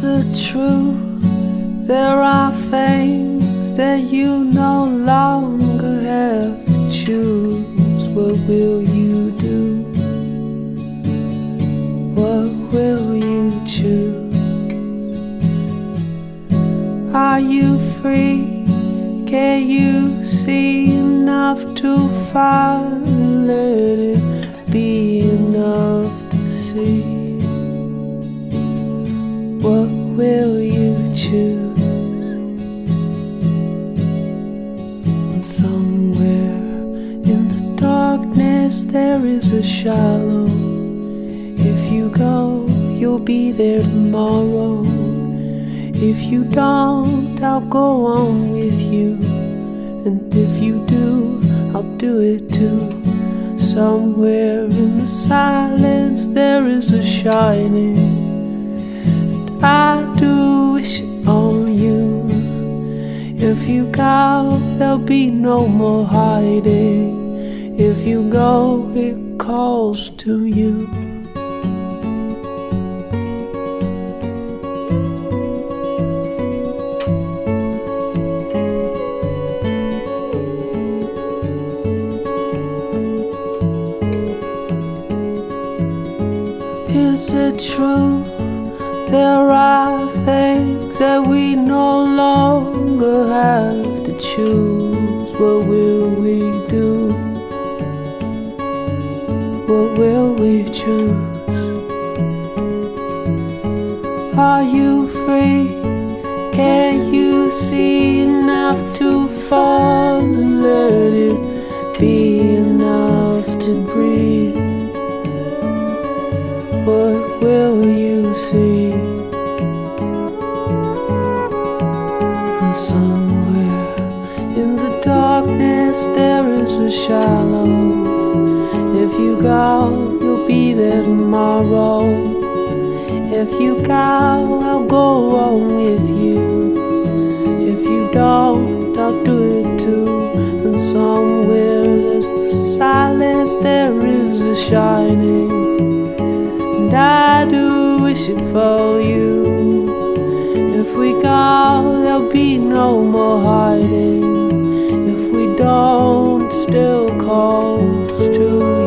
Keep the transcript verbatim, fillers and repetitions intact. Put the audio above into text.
Is it true there are things that you no longer have to choose? What will you do? What will you choose? Are you free? Can you see enough to find? Let it be enough to see. What will you choose? And somewhere in the darkness there is a shallow. If you go, you'll be there tomorrow. If you don't, I'll go on with you. And if you do, I'll do it too. Somewhere in the silence there is a shining. I do wish it on you. If you go, there'll be no more hiding. If you go, it calls to you. Is it true there are things that we no longer have to choose? What will we do? What will we choose? Are you free? Can you see enough to fall and let it be enough to breathe? What will you see? And somewhere in the darkness there is a shallow. If you go, you'll be there tomorrow. If you go, I'll go on with you. If you don't, I'll do it too. And somewhere there's the silence, there is a shining. And I do wish it for you. If we go, there'll be no more hiding. If we don't, it still calls to